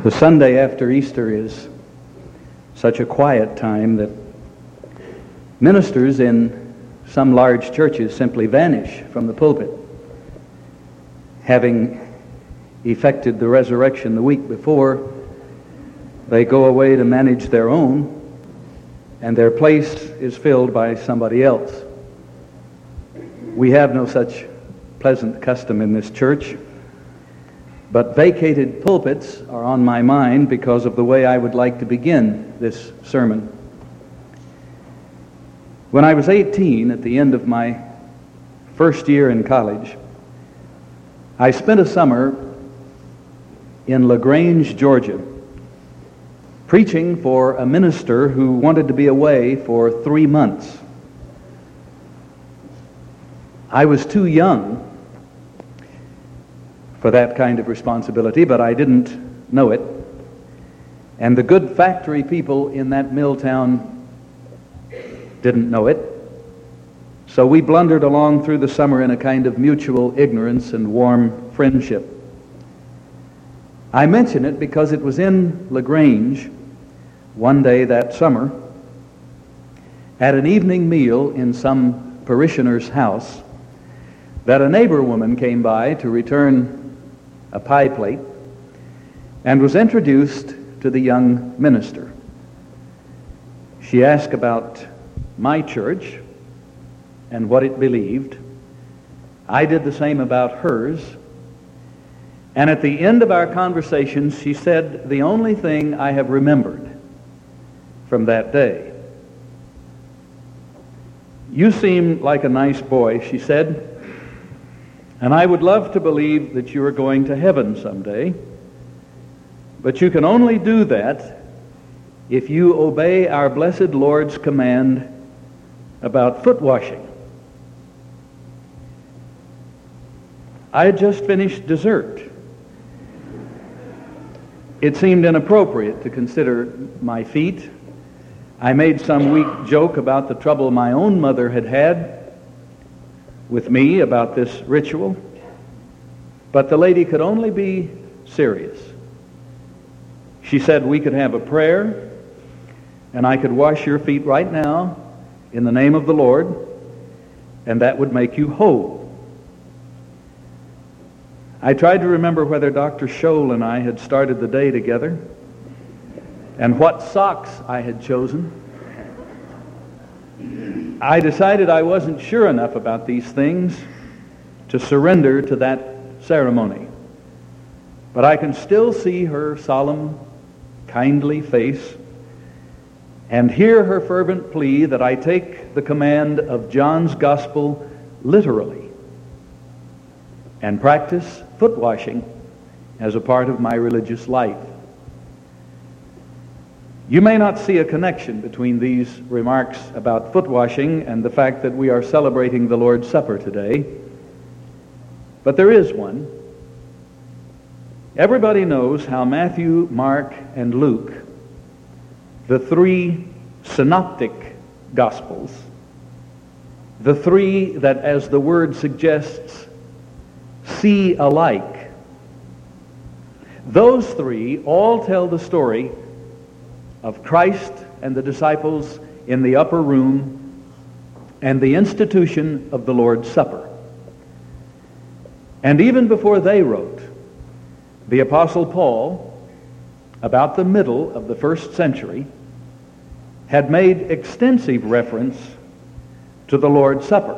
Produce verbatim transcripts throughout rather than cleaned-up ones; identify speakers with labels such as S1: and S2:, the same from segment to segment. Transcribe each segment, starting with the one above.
S1: The Sunday after Easter is such a quiet time that ministers in some large churches simply vanish from the pulpit, having effected the resurrection the week before. They go away to manage their own, and their place is filled by somebody else. We have no such pleasant custom in this church, but vacated pulpits are on my mind because of the way I would like to begin this sermon. When I was eighteen, at the end of my first year in college, I spent a summer in LaGrange, Georgia, preaching for a minister who wanted to be away for three months. I was too young for that kind of responsibility, but I didn't know it. And the good factory people in that mill town didn't know it. So we blundered along through the summer in a kind of mutual ignorance and warm friendship. I mention it because it was in LaGrange one day that summer, at an evening meal in some parishioner's house, that a neighbor woman came by to return a pie plate and was introduced to the young minister. She asked about my church and what it believed. I did the same about hers. And at the end of our conversation, she said, "The only thing I have remembered from that day. You seem like a nice boy," she said, "and I would love to believe that you are going to heaven someday, but you can only do that if you obey our blessed Lord's command about foot washing." I had just finished dessert. It seemed inappropriate to consider my feet. I made some weak joke about the trouble my own mother had had with me about this ritual, but the lady could only be serious. She said we could have a prayer, and I could wash your feet right now in the name of the Lord, and that would make you whole. I tried to remember whether Doctor Scholl and I had started the day together, and what socks I had chosen. I decided I wasn't sure enough about these things to surrender to that ceremony. But I can still see her solemn, kindly face and hear her fervent plea that I take the command of John's Gospel literally and practice foot washing as a part of my religious life. You may not see a connection between these remarks about foot washing and the fact that we are celebrating the Lord's Supper today, but there is one. Everybody knows how Matthew, Mark, and Luke, the three synoptic Gospels, the three that, as the word suggests, see alike, those three all tell the story of Christ and the disciples in the upper room and the institution of the Lord's Supper. And even before they wrote, the Apostle Paul, about the middle of the first century, had made extensive reference to the Lord's Supper.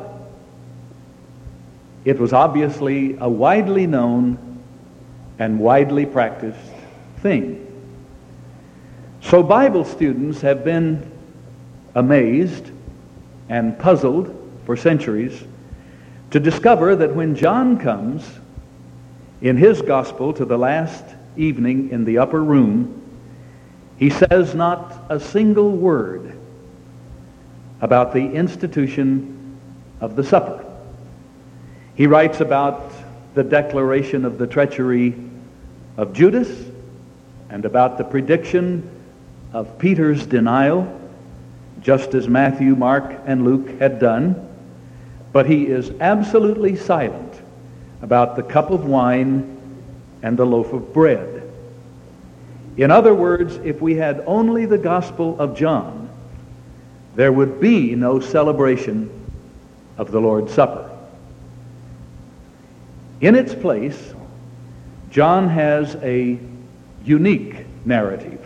S1: It was obviously a widely known and widely practiced thing. So Bible students have been amazed and puzzled for centuries to discover that when John comes in his gospel to the last evening in the upper room, he says not a single word about the institution of the supper. He writes about the declaration of the treachery of Judas and about the prediction of Peter's denial, just as Matthew, Mark, and Luke had done, but he is absolutely silent about the cup of wine and the loaf of bread. In other words, if we had only the Gospel of John, there would be no celebration of the Lord's Supper. In its place, John has a unique narrative.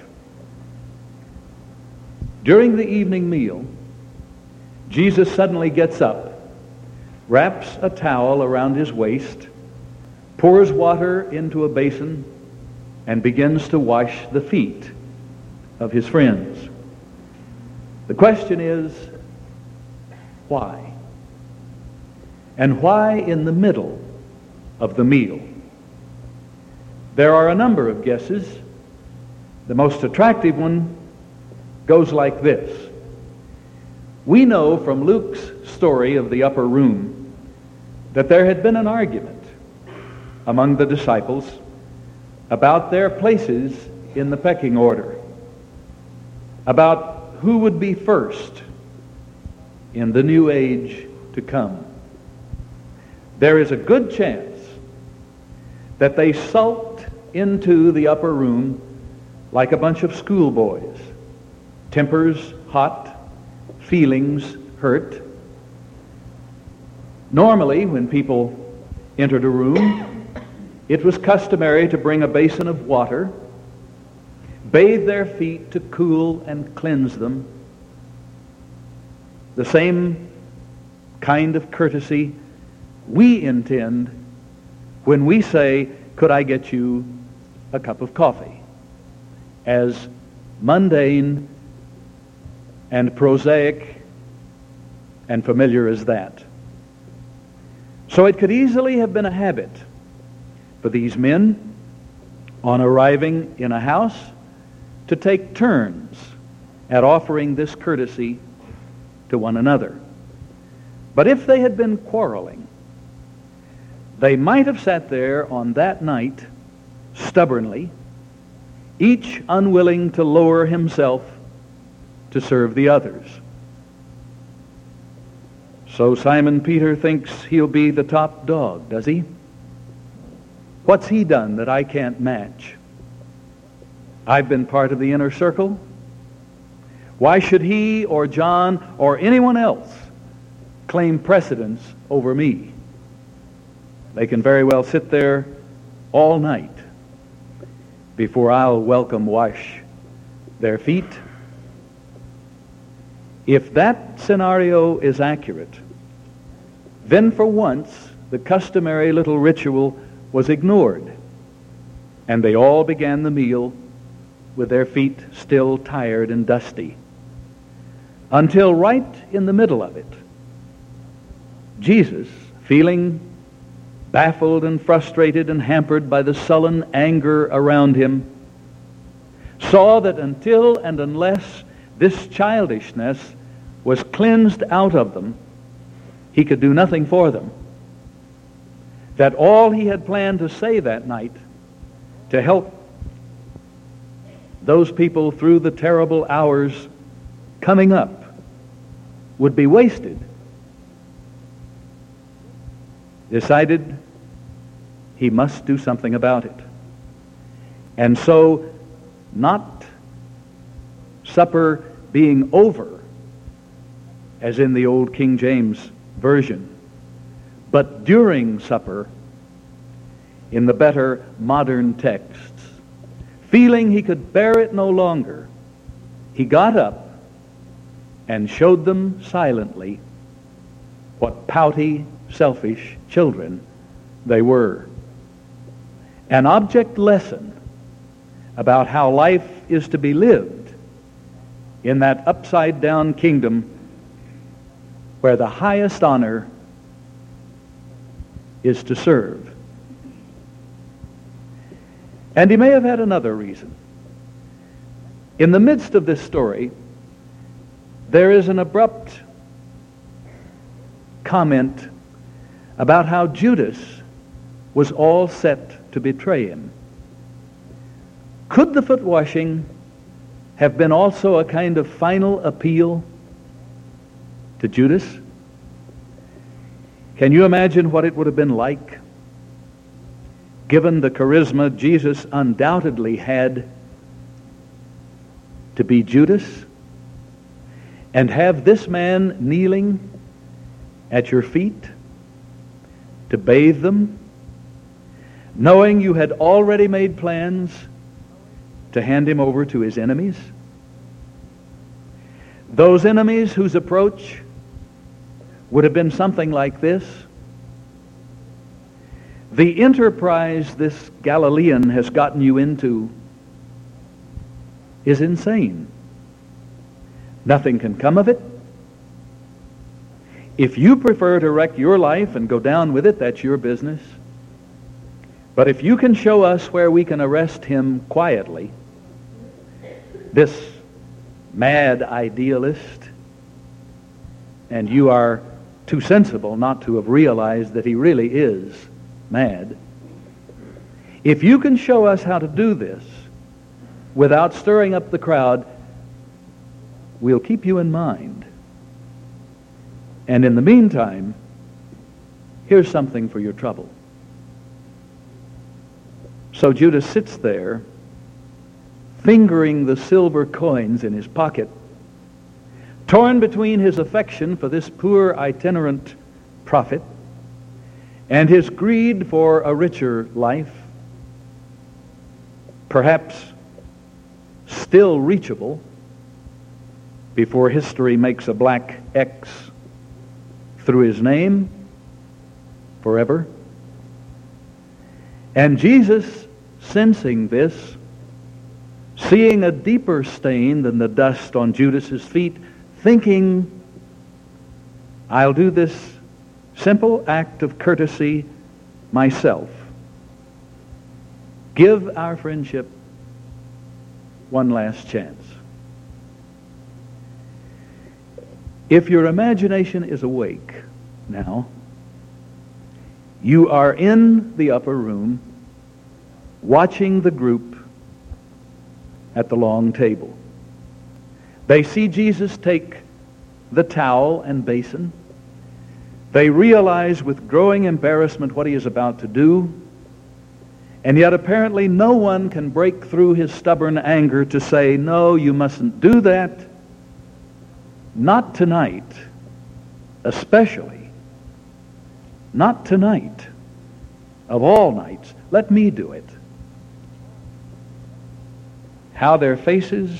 S1: During the evening meal, Jesus suddenly gets up, wraps a towel around his waist, pours water into a basin, and begins to wash the feet of his friends. The question is, why? And why in the middle of the meal? There are a number of guesses. The most attractive one goes like this. We know from Luke's story of the upper room that there had been an argument among the disciples about their places in the pecking order, about who would be first in the new age to come. There is a good chance that they sulked into the upper room like a bunch of schoolboys, tempers hot, feelings hurt. Normally, when people entered a room, it was customary to bring a basin of water, bathe their feet to cool and cleanse them. The same kind of courtesy we intend when we say, "Could I get you a cup of coffee?" As mundane and prosaic and familiar as that. So it could easily have been a habit for these men, on arriving in a house, to take turns at offering this courtesy to one another. But if they had been quarreling, they might have sat there on that night stubbornly, each unwilling to lower himself to serve the others. So Simon Peter thinks he'll be the top dog, does he? What's he done that I can't match? I've been part of the inner circle. Why should he or John or anyone else claim precedence over me? They can very well sit there all night before I'll welcome wash their feet. If that scenario is accurate, then for once the customary little ritual was ignored, and they all began the meal with their feet still tired and dusty, until right in the middle of it, Jesus, feeling baffled and frustrated and hampered by the sullen anger around him, saw that until and unless this childishness was cleansed out of them, he could do nothing for them. That all he had planned to say that night to help those people through the terrible hours coming up would be wasted. Decided he must do something about it. And so, not supper being over, as in the old King James Version, but during supper, in the better modern texts, feeling he could bear it no longer, he got up and showed them silently what pouty, selfish children they were. An object lesson about how life is to be lived in that upside-down kingdom where the highest honor is to serve. And he may have had another reason. In the midst of this story, there is an abrupt comment about how Judas was all set to betray him. Could the foot washing have been also a kind of final appeal to Judas? Can you imagine what it would have been like, given the charisma Jesus undoubtedly had to be Judas and have this man kneeling at your feet to bathe them, knowing you had already made plans to hand him over to his enemies? Those enemies whose approach would have been something like this: the enterprise this Galilean has gotten you into is insane. Nothing can come of it. If you prefer to wreck your life and go down with it, that's your business. But if you can show us where we can arrest him quietly, this mad idealist, and you are too sensible not to have realized that he really is mad, if you can show us how to do this without stirring up the crowd, we'll keep you in mind. And in the meantime, here's something for your trouble. So Judas sits there, fingering the silver coins in his pocket, torn between his affection for this poor itinerant prophet and his greed for a richer life, perhaps still reachable before history makes a black X through his name forever. And Jesus, sensing this, seeing a deeper stain than the dust on Judas's feet, thinking, I'll do this simple act of courtesy myself. Give our friendship one last chance. If your imagination is awake now, you are in the upper room watching the group at the long table. They see Jesus take the towel and basin. They realize with growing embarrassment what he is about to do, and yet apparently no one can break through his stubborn anger to say, no, you mustn't do that. Not tonight, especially. Not tonight. Of all nights, let me do it. How their faces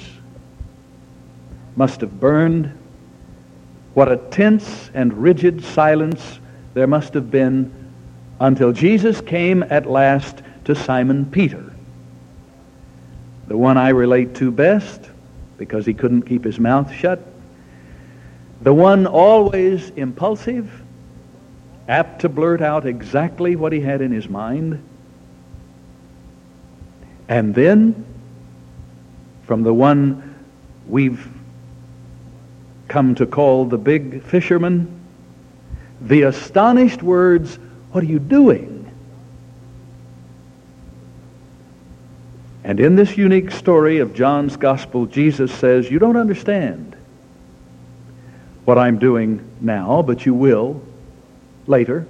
S1: must have burned. What a tense and rigid silence there must have been until Jesus came at last to Simon Peter, the one I relate to best because he couldn't keep his mouth shut, the one always impulsive, apt to blurt out exactly what he had in his mind. And then, from the one we've come to call the big fisherman, the astonished words, "What are you doing?" And in this unique story of John's Gospel, Jesus says, you don't understand what I'm doing now, but you will later.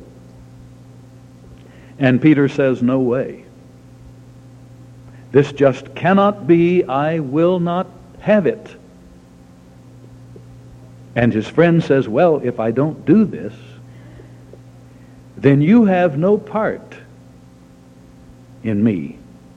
S1: And Peter says, no way. This just cannot be. I will not have it. And his friend says, well, if I don't do this, then you have no part in me.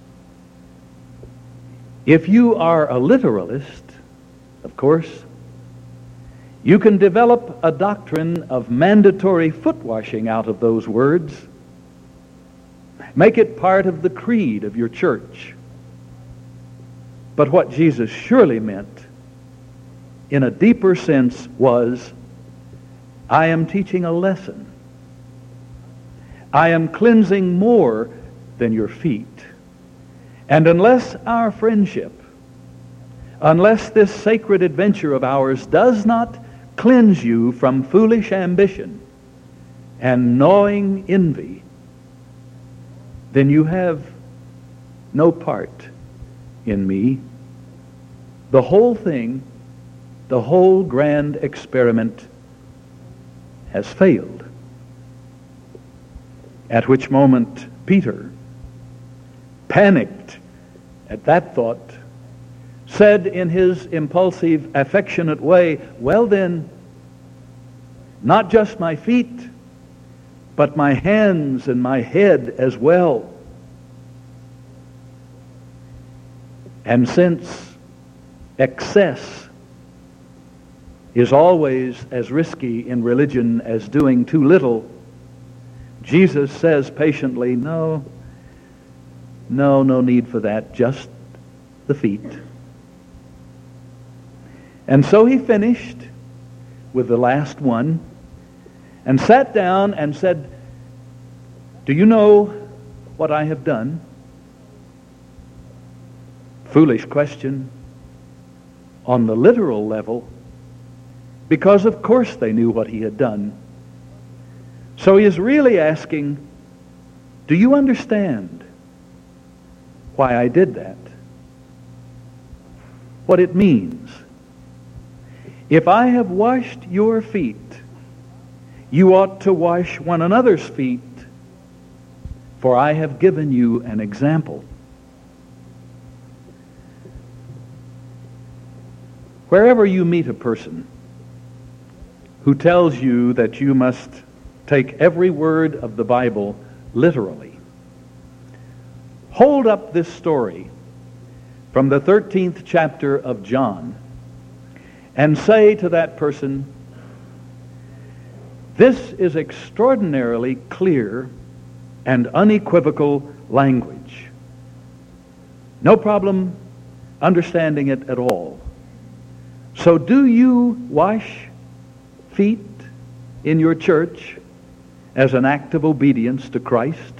S1: If you are a literalist, of course, you can develop a doctrine of mandatory foot washing out of those words. Make it part of the creed of your church. But what Jesus surely meant, in a deeper sense, was, I am teaching a lesson. I am cleansing more than your feet. And unless our friendship, unless this sacred adventure of ours does not cleanse you from foolish ambition and gnawing envy, then you have no part in me. The whole thing, the whole grand experiment has failed. At which moment Peter, panicked at that thought, said in his impulsive, affectionate way, "Well then, not just my feet, but my hands and my head as well." And since excess is always as risky in religion as doing too little, Jesus says patiently, no, no, no need for that, just the feet. And so he finished with the last one and sat down and said, "Do you know what I have done?" Foolish question on the literal level, because of course they knew what he had done. So he is really asking, do you understand why I did that? What it means? If I have washed your feet, you ought to wash one another's feet, for I have given you an example. Wherever you meet a person who tells you that you must take every word of the Bible literally, hold up this story from the thirteenth chapter of John and say to that person, this is extraordinarily clear and unequivocal language. No problem understanding it at all. So do you wash feet in your church as an act of obedience to Christ?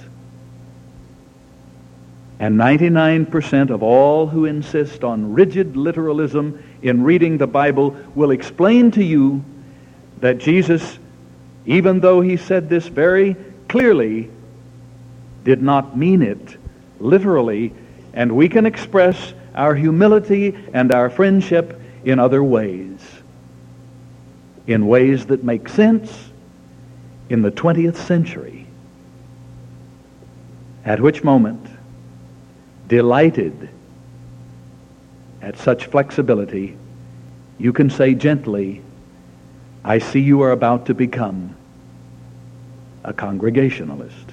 S1: And ninety-nine percent of all who insist on rigid literalism in reading the Bible will explain to you that Jesus, even though he said this very clearly, did not mean it literally, and we can express our humility and our friendship in other ways, in ways that make sense in the twentieth century. At which moment, delighted at such flexibility, you can say gently, I see you are about to become a Congregationalist.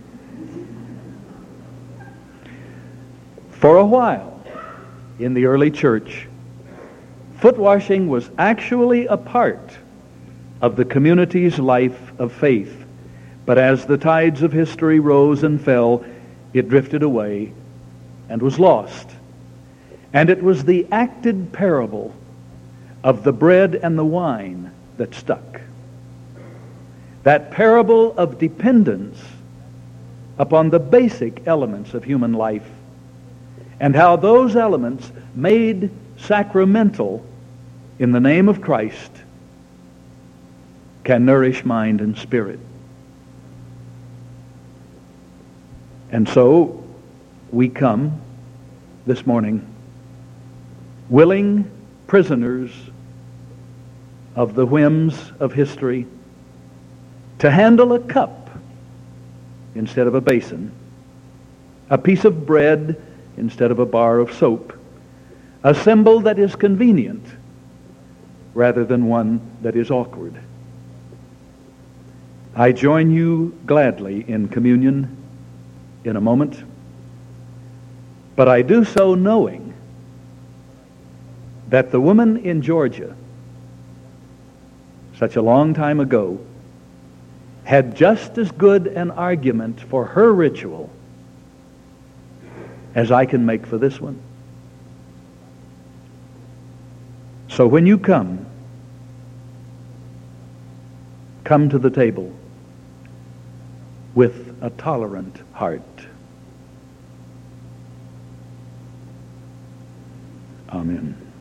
S1: For a while in the early church, foot washing was actually a part of the community's life of faith. But as the tides of history rose and fell, it drifted away and was lost. And it was the acted parable of the bread and the wine that stuck. That parable of dependence upon the basic elements of human life, and how those elements made sacramental in the name of Christ can nourish mind and spirit. And so we come this morning willing prisoners of the whims of history to handle a cup instead of a basin, a piece of bread instead of a bar of soap, a symbol that is convenient rather than one that is awkward. I join you gladly in communion in a moment, but I do so knowing that the woman in Georgia, such a long time ago, had just as good an argument for her ritual as I can make for this one. So when you come, come to the table with a tolerant heart. Amen.